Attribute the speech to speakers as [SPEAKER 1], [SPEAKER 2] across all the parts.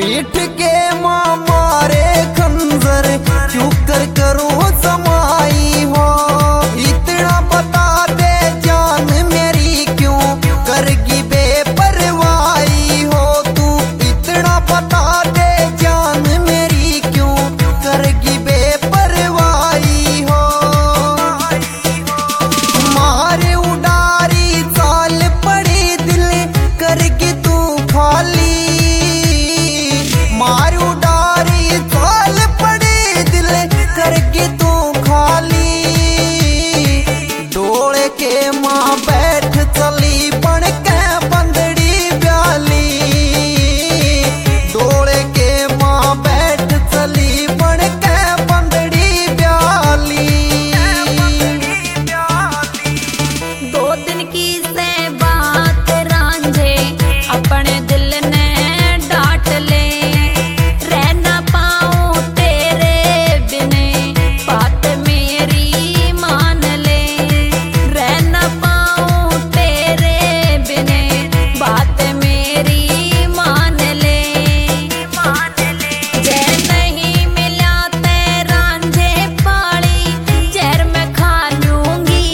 [SPEAKER 1] पीठ के मारे खंजर क्यों कर करूं समाई हो। इतना बता दे जान मेरी क्यों करगी बेपरवाही हो तू। इतना बता दे जान मेरी क्यों करगी बेपरवाही हो। मारे उडारी चाल पड़ी दिल करगी तू खाली। मार उडारी चाल पड़ी दिल करगी तू खाली। डोले के माँ बैठ चली बन के बंदड़ी ब्याली। डोले के माँ बैठ चली बन के बंदड़ी ब्याली।
[SPEAKER 2] दो दिन की से बात रांझे अपने दिल ने डांट ले। रह ना पाऊं तेरे बिने बात मेरी मान ले। रह ना पाऊं तेरे बिने बात मेरी मान ले। जय नहीं मिला ते रांझे पाली जहर मैं खा लूंगी।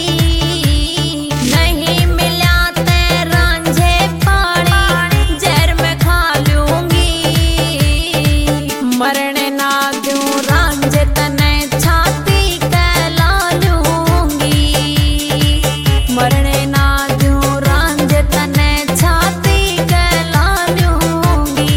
[SPEAKER 2] नहीं मिला ते रांझे पाली जहर मैं खा लूंगी। मरने ना दूं रांझे तने छाती कहला लूंगी। मरने ना दूं रांझे तने छाती कहला लूंगी।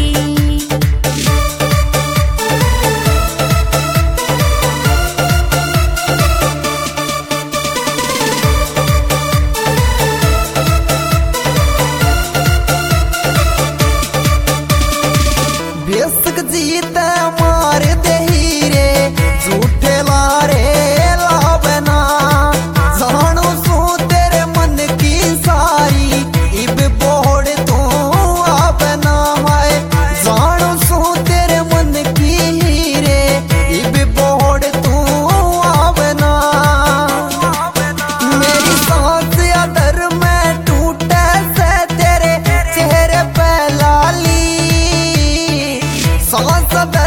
[SPEAKER 1] बेसक जीत मार दे हीरे झूठे लारे लावना। जानो सू तेरे मन की सारी इब बोड़ तू आवना है। जानो सू तेरे मन की हीरे इब बोड़ तू आवना। मेरी सांस अदर में टूटे से तेरे चेहरे पे लाली। सांस